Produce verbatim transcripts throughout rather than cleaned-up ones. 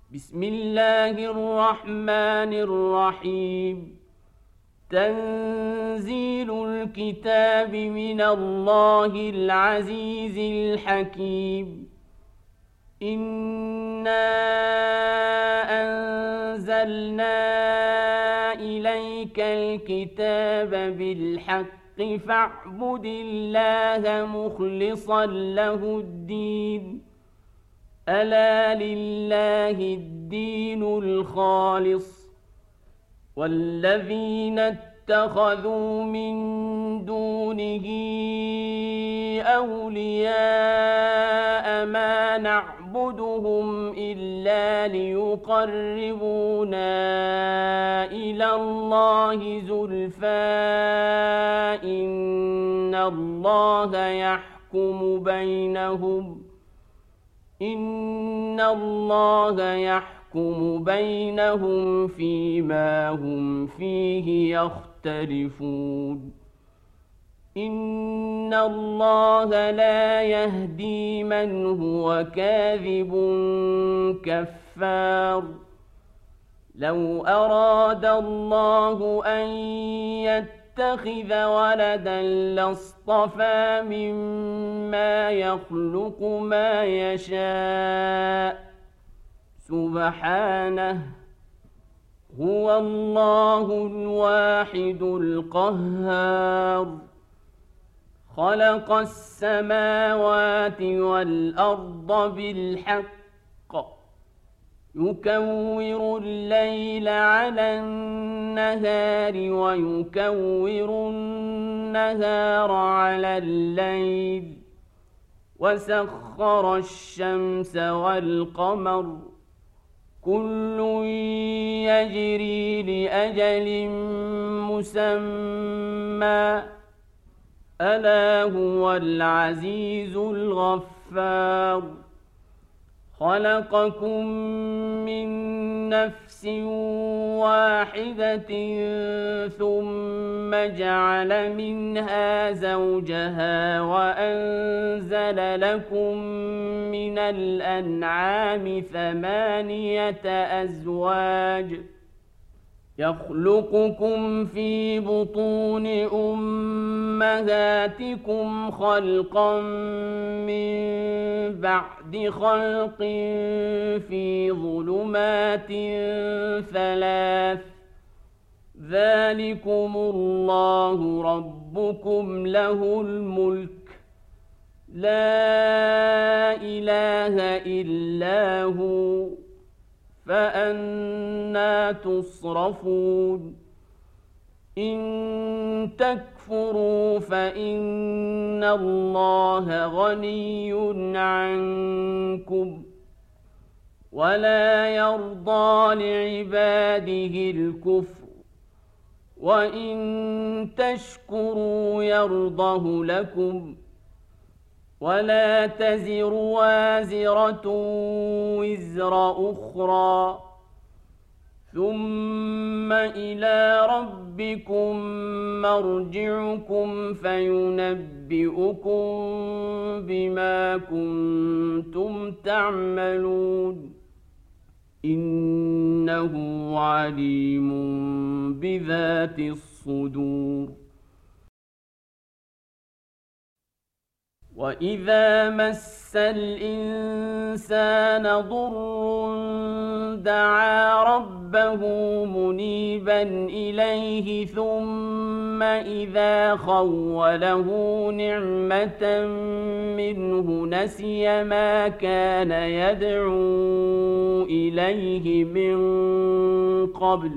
بسم الله الرحمن الرحيم. تنزيل الكتاب من الله العزيز الحكيم. إنا أنزلنا إليك الكتاب بالحق فاعبد الله مخلصا له الدين. ألا لله الدين الخالص. والذين اتخذوا من دونه أولياء ما نعبدهم إلا ليقربونا إلى الله زلفى إن الله يحكم بينهم إن الله يحكم بينهم فيما هم فيه يختلفون. إن الله لا يهدي من هو كاذب كفار. لو أراد الله أن يتقى اتخذ ولدا لاصطفى مما يخلق ما يشاء سبحانه هو الله الواحد القهار. خلق السماوات والأرض بالحق يكور الليل على النهار ويكور النهار على الليل وسخر الشمس والقمر كل يجري لأجل مسمى ألا هو العزيز الغفار. خلقكم من نفس واحدة ثم جعل منها زوجها وأنزل لكم من الأنعام ثمانية أزواج يخلقكم في بطون أمهاتكم خلقا من بعد خلق في ظلمات ثلاث ذلكم الله ربكم له الملك لا إله إلا هو فأنى تصرفون. إن تكفروا فإن الله غني عنكم ولا يرضى لعباده الكفر وإن تشكروا يرضه لكم ولا تزر وازرة وزر أخرى ثم إلى ربكم مرجعكم فينبئكم بما كنتم تعملون إنه عليم بذات الصدور. وإذا مس الإنسان ضر دعا ربه منيبا إليه ثم إذا خوله نعمة منه نسي ما كان يدعو إليه من قبل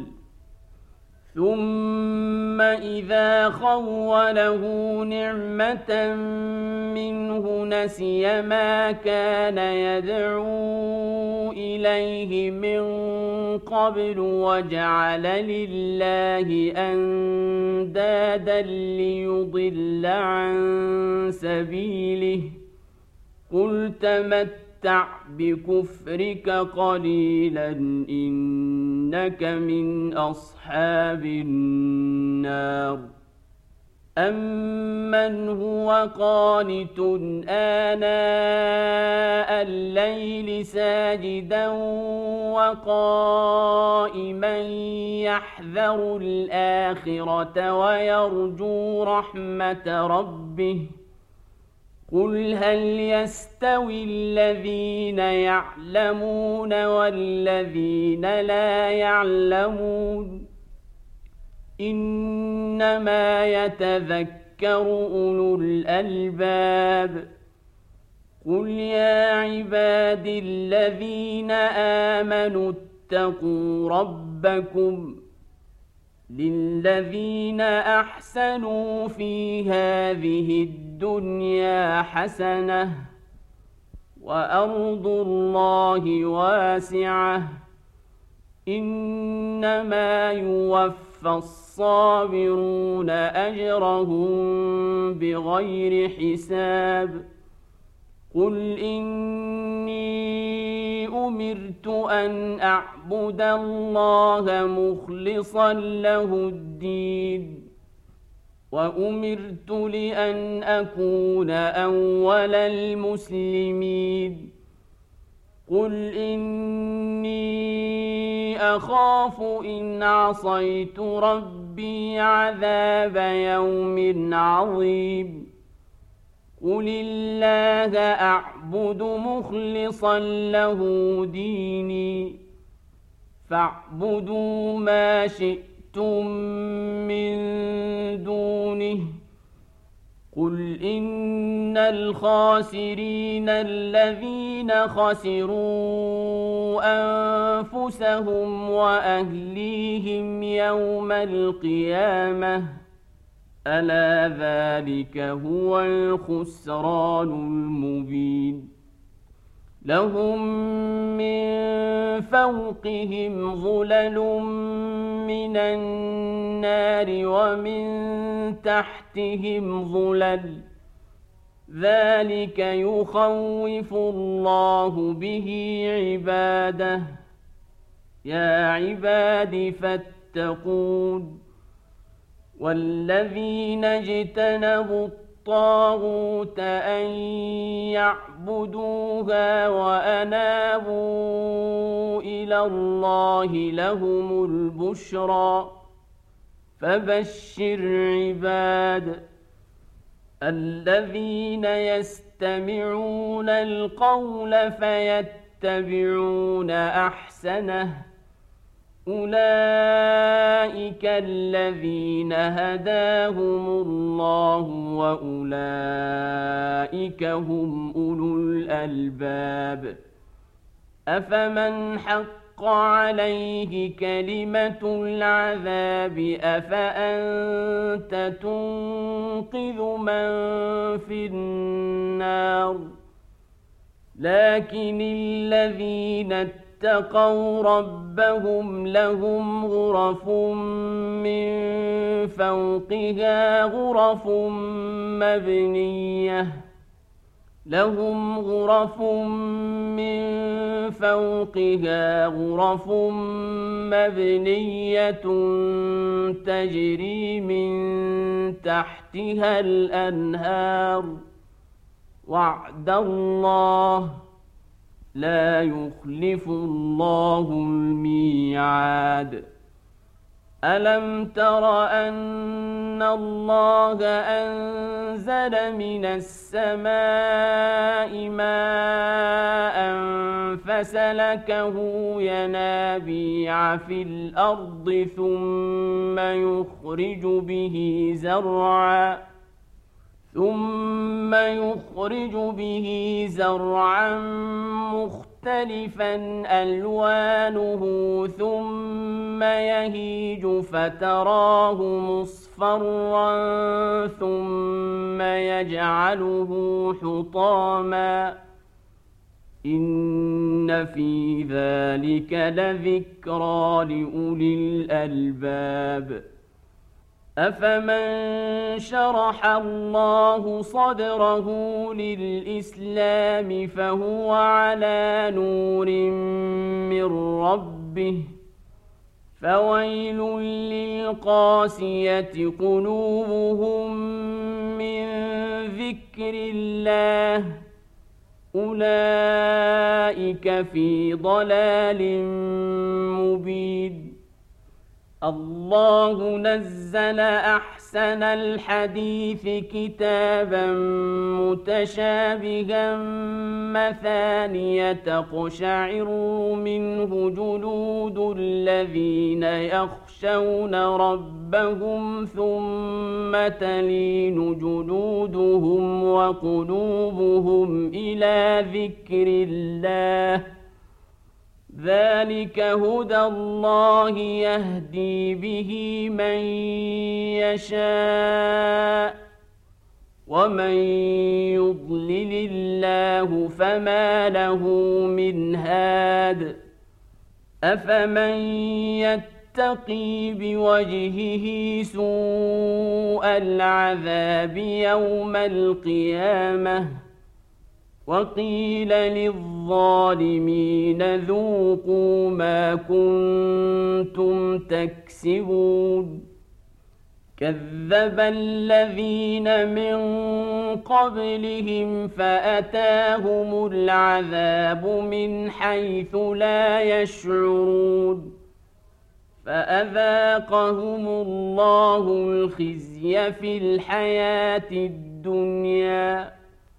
ثم إذا خوله نعمة منه نسي ما كان يدعو إليه من قبل وجعل لله أندادا ليضل عن سبيله قل تمتع بكفرك قليلا إنك من أصحاب النار. أَمَّنْ هُوَ قَانِتٌ آنَاءَ اللَّيْلِ سَاجِدًا وَقَائِمًا يَحْذَرُ الْآخِرَةَ وَيَرْجُو رَحْمَةَ رَبِّهِ قُلْ هَلْ يَسْتَوِي الَّذِينَ يَعْلَمُونَ وَالَّذِينَ لَا يَعْلَمُونَ إِنَّمَا يَتَذَكَّرُ أُولُو الْأَلْبَابِ قُلْ يَا عِبَادِي الَّذِينَ آمَنُوا اتَّقُوا رَبَّكُمْ لِلَّذِينَ أَحْسَنُوا فِي هَذِهِ الدُّنْيَا حَسَنَةٌ وَأَرْضُ اللَّهِ وَاسِعَةٌ إِنَّمَا يُوَفَّى الصَّابِرُونَ أَجْرَهُم بِغَيْرِ حِسَابٍ قُلْ إِنِّي أُمِرْتُ أَنْ أَعْبُدَ اللَّهَ مُخْلِصًا لَهُ الدِّينَ وَأُمِرْتُ لِأَنْ أَكُونَ أَوَّلَ الْمُسْلِمِينَ قُلْ إِنِّي أَخَافُ إِنْ عَصَيْتُ رَبِّي عَذَابَ يَوْمٍ عَظِيمٍ قُلِ اللَّهَ أَعْبُدُ مُخْلِصًا لَهُ دِينِي فَاعْبُدُوا مَا شِئْتُم مِّن دُونِهِ قُلْ إِنَّ الْخَاسِرِينَ الَّذِينَ خَسِرُوا أَنفُسَهُمْ وَأَهْلِيهِمْ يَوْمَ الْقِيَامَةِ أَلَا ذَلِكَ هُوَ الْخُسْرَانُ الْمُبِينُ لَهُم مِّن فَوْقِهِمْ ظُلَلٌ مِّنَ النَّارِ وَمِن تَحْتِهِمْ ظُلَلٌ ذَلِكَ يُخَوِّفُ اللَّهُ بِهِ عِبَادَهُ يَا عِبَادِ فَاتَّقُونِ وَالَّذِينَ اجْتَنَبُوا الطَّاغُوتَ أَن يَعْبُدُوهَا وَأَنَابُوا إِلَى اللَّهِ لَهُمُ الْبُشْرَى فَبَشِّرْ عِبَادِ الَّذِينَ يَسْتَمِعُونَ الْقَوْلَ فَيَتَّبِعُونَ أَحْسَنَهُ أُولَئِكَ الَّذِينَ هَدَاهُمُ اللَّهُ وَأُولَئِكَ هُمْ أُولُو الْأَلْبَابِ أَفَمَنْ حَقَّ عَلَيْهِ كَلِمَةُ الْعَذَابِ أَفَأَنْتَ تُنقِذُ مَنْ فِي النَّارِ لَكِنِ الَّذِينَ اتَّقَوْا رَبَّهُمْ لَهُمْ غُرَفٌ مِّن فَوْقِهَا غُرَفٌ مَّبْنِيَّةٌ لَهُمْ غُرَفٌ مِّن فَوْقِهَا غُرَفٌ مَّبْنِيَّةٌ تَجْرِي مِن تَحْتِهَا الْأَنْهَارُ وَعْدَ اللَّهِ لا يخلف الله الميعاد ألم تر أن الله أنزل من السماء ماء فسلكه ينابيع في الأرض ثم يخرج به زرعا ثم يخرج به زرعا مختلفا ألوانه ثم يهيج فتراه مصفرا ثم يجعله حطاما إن في ذلك لذكرى لأولي الألباب أفمن شرح الله صدره للإسلام فهو على نور من ربه فويل للقاسية قلوبهم من ذكر الله أولئك في ضلال مبين. الله نزل أحسن الحديث كتابا متشابها مثانية تقشعر منه جلود الذين يخشون ربهم ثم تلين جلودهم وقلوبهم إلى ذكر الله ذلك هدى الله يهدي به من يشاء ومن يضلل الله فما له من هاد. أفمن يتقي بوجهه سوء العذاب يوم القيامة وقيل للظالمين ذوقوا ما كنتم تكسبون. كذب الذين من قبلهم فأتاهم العذاب من حيث لا يشعرون فأذاقهم الله الخزي في الحياة الدنيا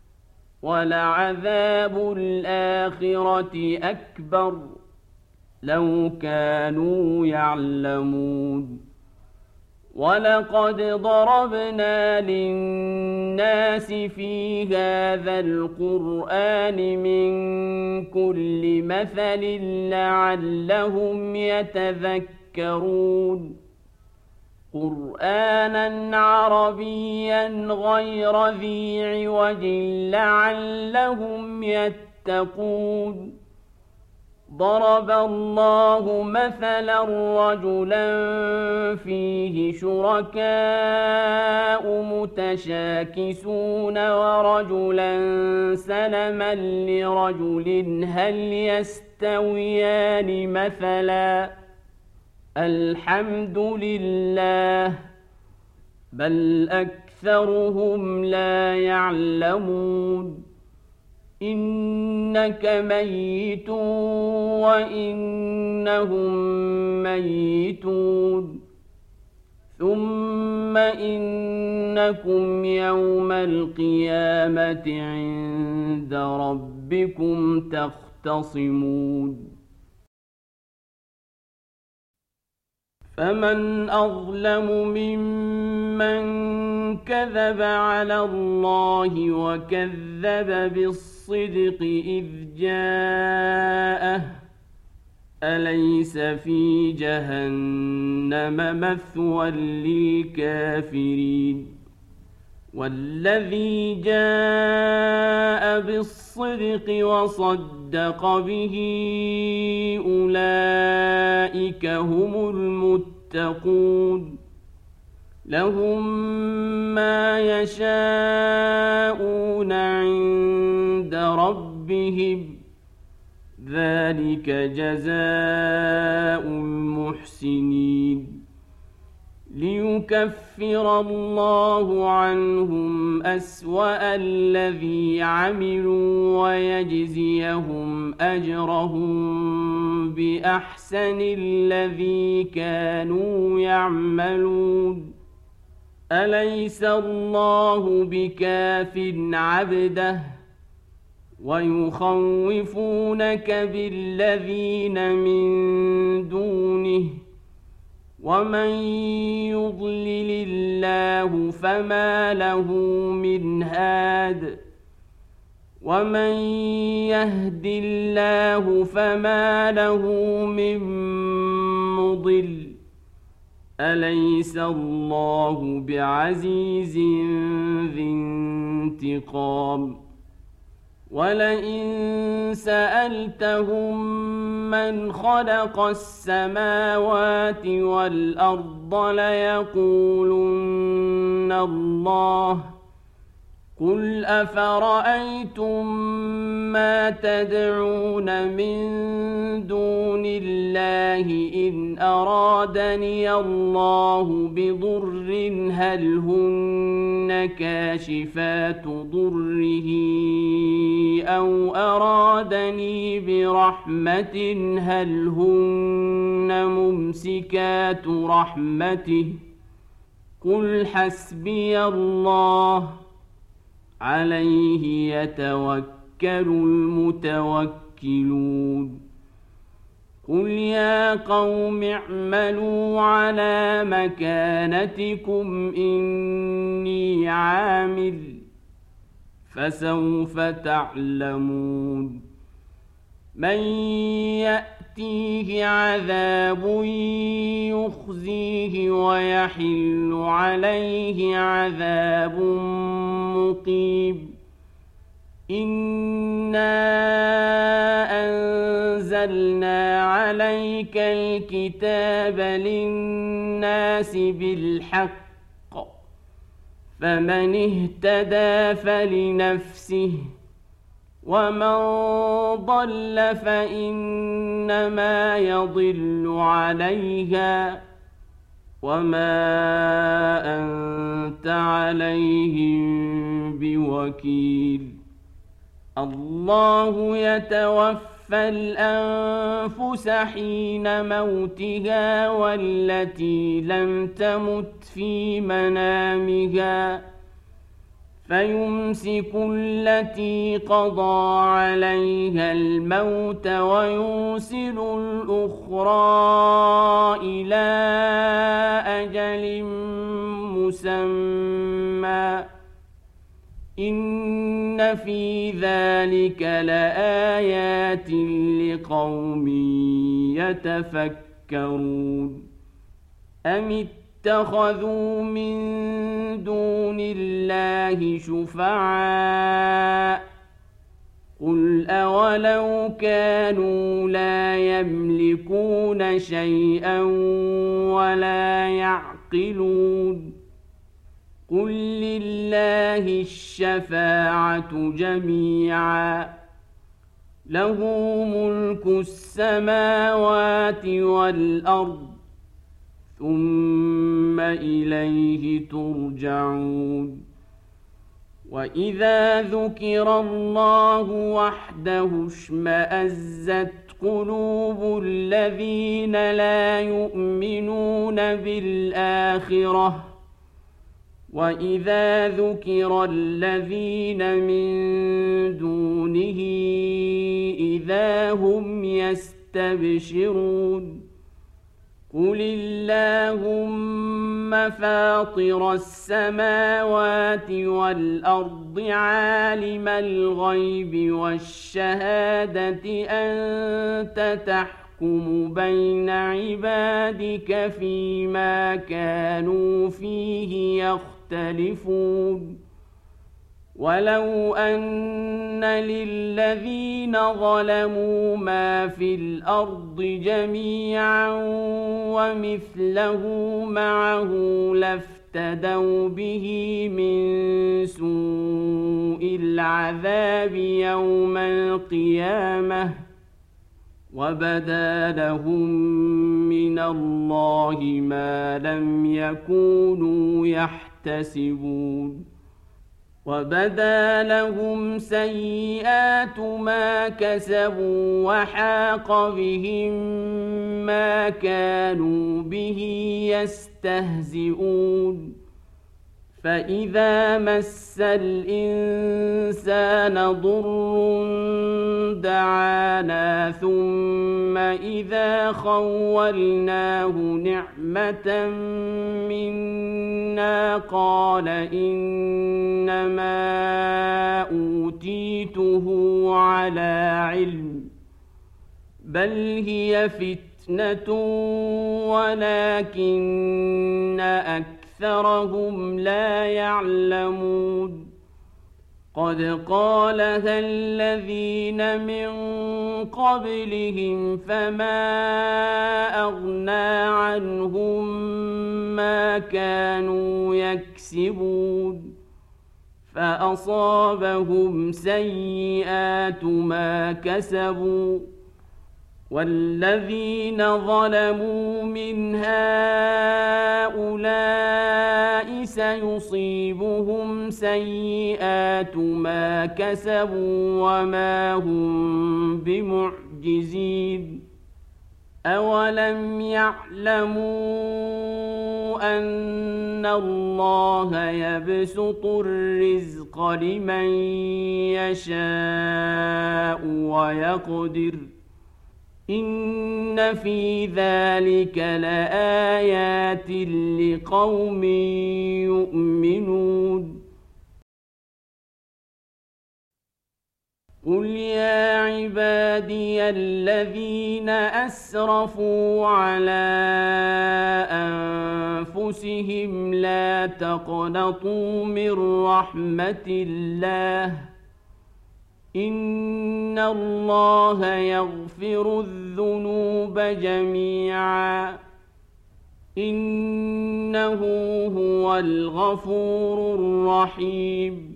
ولعذاب الآخرة أكبر لو كانوا يعلمون. ولقد ضربنا للناس في هذا القرآن من كل مثل لعلهم يتذكرون. قرآنا عربيا غير ذي عوج لعلهم يتقون. ضرب الله مثلا رجلا فيه شركاء متشاكسون ورجلا سلما لرجل هل يستويان مثلا الحمد لله بل أكثرهم لا يعلمون. إنك ميت وإنهم ميتون ثم إنكم يوم القيامة عند ربكم تختصمون. فمن أظلم ممن كذب على الله وكذب بالصدق إذ جاءه أليس في جهنم مثوى للكافرين. والذي جاء بالصدق وصدق به أولئك هم المتقون لهم ما يشاءون عند ربهم ذلك جزاء المحسنين. ليكفر الله عنهم أسوأ الذي عملوا ويجزيهم أجرهم بأحسن الذي كانوا يعملون. أليس الله بكاف عبده ويخوفونك بالذين من دونه ومن يضلل الله فما له من هاد ومن يهد الله فما له من مضل. أليس الله بعزيز ذي انتقام. ولئن سألتهم من خلق السماوات والأرض ليقولن الله قل أفرأيتم ما تدعون من دون دون الله إن أرادني الله بضر هل هن كاشفات ضره أو أرادني برحمة هل هن ممسكات رحمته قل حسبي الله عليه يتوكل المتوكلون قل يا قوم اعملوا على مكانتكم إني عامل فسوف تعلمون من يأتيه عذاب يخزيه ويحل عليه عذاب مقيم إنا أنزلنا عليك الكتاب للناس بالحق فمن اهتدى فلنفسه ومن ضل فإنما يضل عليها وما أنت عليهم بوكيل الله يتوفى الأنفس حين موتها والتي لم تمت في منامها فيمسك التي قضى عليها الموت ويرسل الأخرى إلى أجل مسمى إن في ذلك لآيات لقوم يتفكرون أم اتخذوا من دون الله شفعاء قل أولو كانوا لا يملكون شيئا ولا يعقلون قل لله الشفاعة جميعا له ملك السماوات والأرض ثم إليه ترجعون وإذا ذكر الله وحده اشمأزت قلوب الذين لا يؤمنون بالآخرة وإذا ذكر الذين من دونه إذا هم يستبشرون قل اللهم فاطر السماوات والأرض عالم الغيب والشهادة أنت تحكم بين عبادك فيما كانوا فيه يختلفون ولو أن للذين ظلموا ما في الأرض جميعا ومثله معه لافتدوا به من سوء العذاب يوم القيامة وبدا لهم من الله ما لم يكونوا يحتسبون وبدا لهم سيئات ما كسبوا وحاق بهم ما كانوا به يستهزئون فإذا مس الإنسان ضر دعانا ثم إذا خولناه نعمة منا قال إنما أوتيته على علم بل هي فتنة ولكن أكثر أكثرهم لا يعلمون قد قالها الذين من قبلهم فما أغنى عنهم ما كانوا يكسبون فأصابهم سيئات ما كسبوا والذين ظلموا من هؤلاء سيصيبهم سيئات ما كسبوا وما هم بمعجزين أولم يعلموا أن الله يبسط الرزق لمن يشاء ويقدر إن في ذلك لآيات لقوم يؤمنون قل يا عبادي الذين أسرفوا على أنفسهم لا تقنطوا من رحمة الله إن الله يغفر الذنوب جميعا إنه هو الغفور الرحيم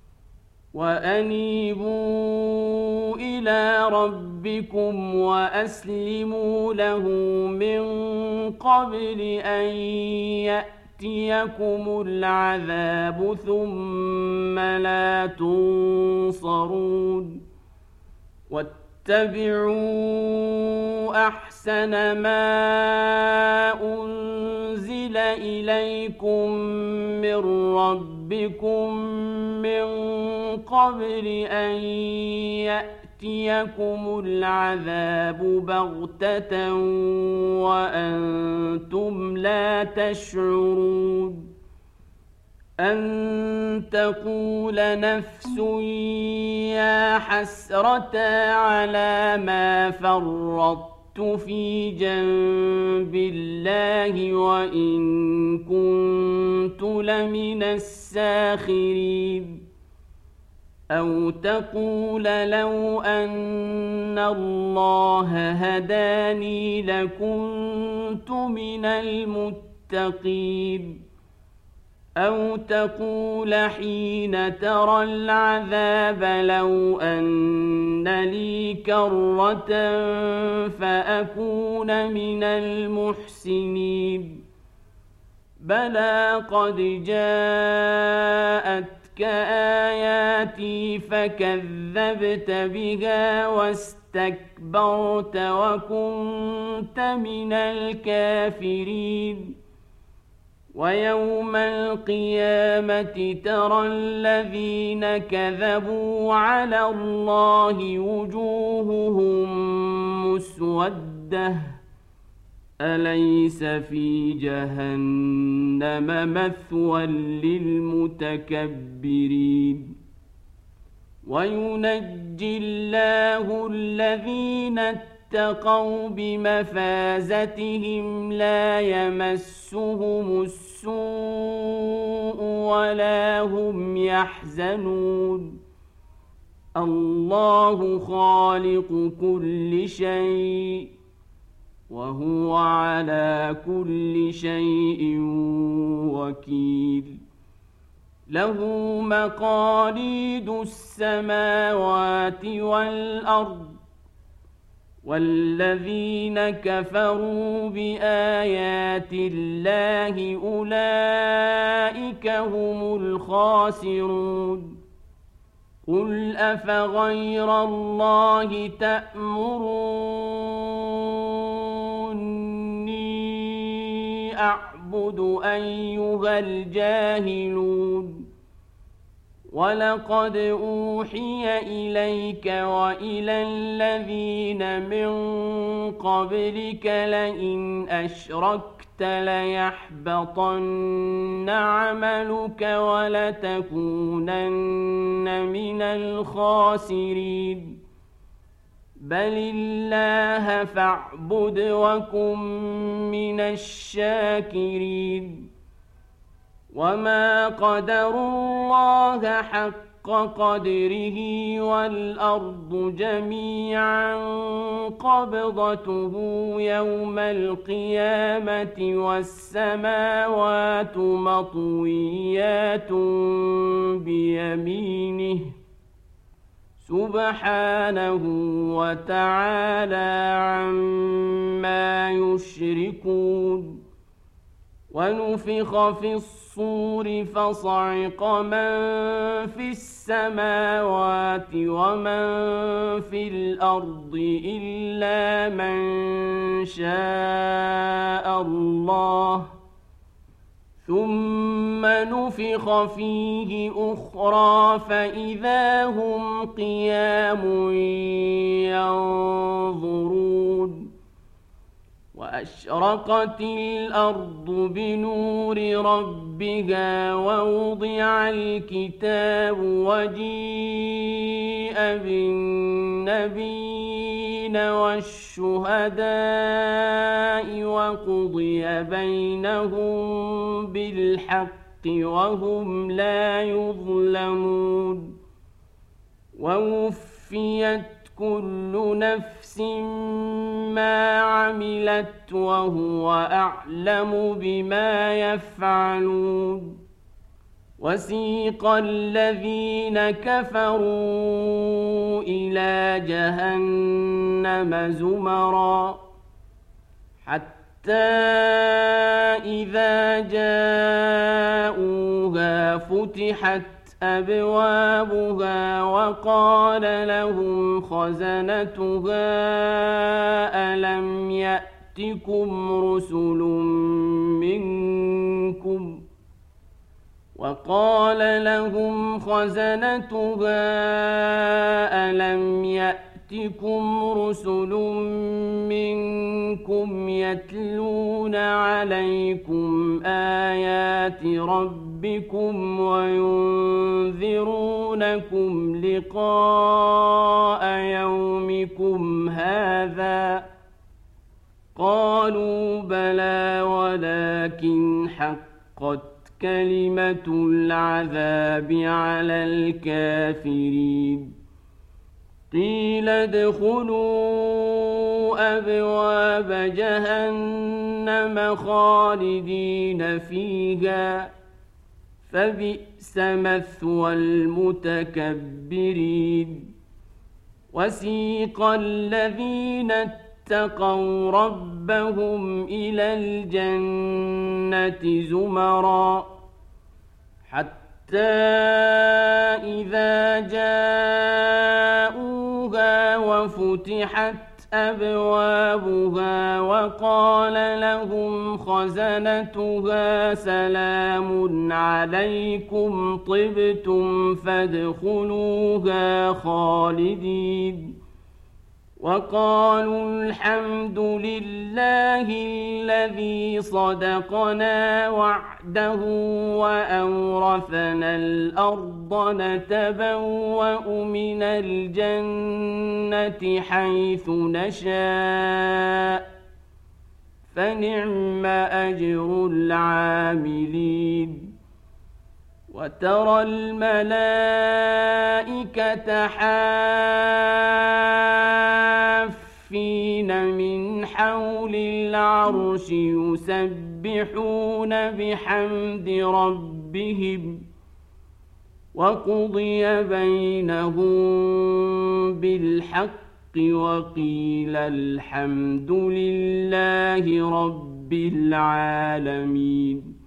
وأنيبوا إلى ربكم وأسلموا له من قبل أن يأتيكم العذاب ثم لا تنصرون واتبعوا أحسن ما أنزل إليكم من ربكم من قبل أن يأتيكم العذاب بغتة وأنتم لا تشعرون أن تقول نفس يا حسرة على ما فرطت في جنب الله وإن كنت لمن الساخرين أو تقول لو أن الله هداني لكنت من المتقين أو تقول حين ترى العذاب لو أن لي كرة فأكون من المحسنين بلى قد جاءتك آياتي فكذبت بها واستكبرت وكنت من الكافرين ويوم القيامة ترى الذين كذبوا على الله وجوههم مسودة أليس في جهنم مثوى للمتكبرين وينجي الله الذين اتقوا بمفازتهم لا يمسهم السوء ولا هم يحزنون الله خالق كل شيء وهو على كل شيء وكيل له مقاليد السماوات والأرض والذين كفروا بآيات الله أولئك هم الخاسرون قل أفغير الله تأمروني أعبد أيها الجاهلون ولقد أوحي إليك وإلى الذين من قبلك لئن أشركت ليحبطن عملك ولتكونن من الخاسرين بل الله فاعبد وكن من الشاكرين وما قدروا الله حق قدره والأرض جميعا قبضته يوم القيامة والسماوات مطويات بيمينه سبحانه وتعالى عما يشركون. ونفخ في الصور فصعق من في السماوات ومن في الأرض إلا من شاء الله، ثم نفخ فيه أخرى فإذا هم قيام ينظرون. وأشرقت الأرض بنور ربها ووضع الكتاب وجيء بالنبيين والشهداء وقضي بينهم بالحق وهم لا يظلمون. ووفيت كل نفس ما عملت وهو أعلم بما يفعلون. وسيق الذين كفروا إلى جهنم زمرا حتى إذا جاءوها فتحت أبوابها وقال لهم خزنتها ألم يأتكم رسل منكم وقال لهم خزنتها ألم يأتكم رسل منكم يتلون عليكم آيات ربكم وينذرونكم لقاء يومكم هذا؟ قالوا بلى ولكن حقت كلمة العذاب على الكافرين. قيل ادخلوا أبواب جهنم خالدين فيها فبئس مثوى المتكبرين. وسيق الذين اتقوا ربهم إلى الجنة زمرا حتى إذا جاءوها وفتحت أبوابها وقال لهم خزنتها سلام عليكم طبتم فادخلوها خالدين. وقالوا الحمد لله الذي صدقنا وعده وأورثنا الأرض نتبوأ من الجنة حيث نشاء فنعم أجر العاملين. وترى الملائكة حافين من حول العرش يسبحون بحمد ربهم وقضي بينهم بالحق وقيل الحمد لله رب العالمين.